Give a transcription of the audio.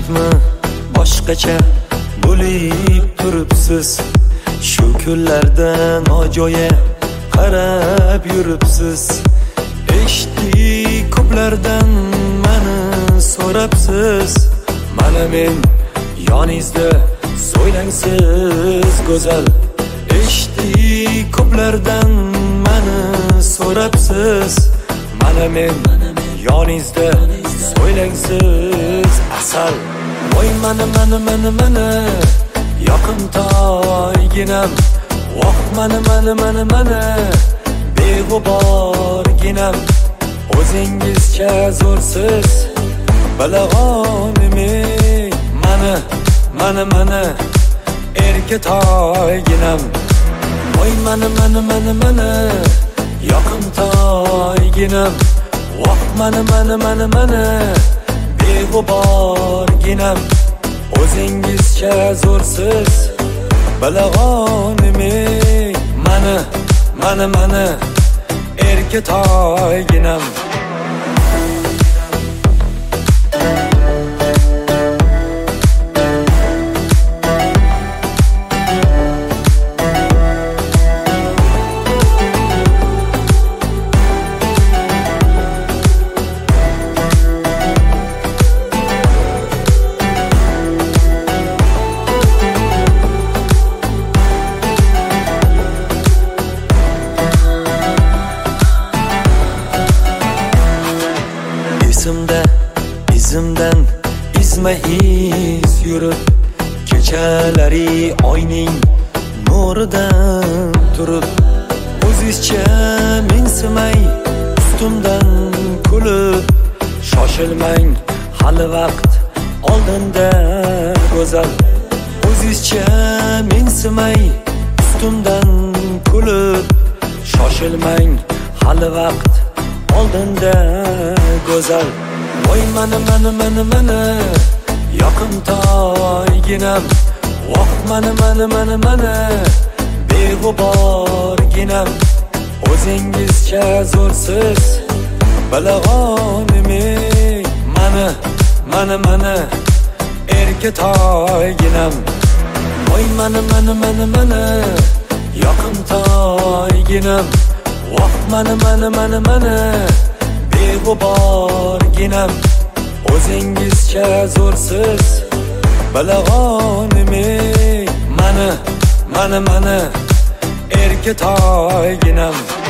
ajdodlikmi boshqacha bo'lib turibsiz. Shu kunlardan ajoyib qarab yuribsiz. Eshitdik ko'plardan meni so'rabsiz. Mana men yoningizda so'ylangsiz go'zal. Eshitdik ko'plardan meni so'rabsiz. Mana men yoningizda so'ylangsiz asal. Voy mana yoqimtoyginam. Voh mana beg'uborginam. O'zingizcha zo'rsiz bilag'onim. Mana erkatoyginam. Voy mana yoqimtoyginam. Voh mana beg'uborginam. O'zingizcha zo'rsiz bilag'onim. Mana erkatoyginam. Izimdan izma-iz yurib, kechalari oyning nuridan turib, o'zizcha mensimay ustimdan kulib. Shoshilmang, hali vaqt oldinda go'zal. O'zizcha mensimay ustimdan kulib. Shoshilmang, hali vaqt oldinda go'zal. Voy mana yoqimtoyginam. Voh mana beg'uborginam. O'zingizcha zo'rsiz bilag'onim. Mana erkatoyginam. Voy mana yoqimtoyginam. Voh mana beg'uborginam. O'zingizcha zo'rsiz bilag'onim. Mana erkatoyginam.